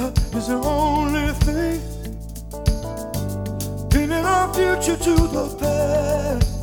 is the only thing pinning our future to the past.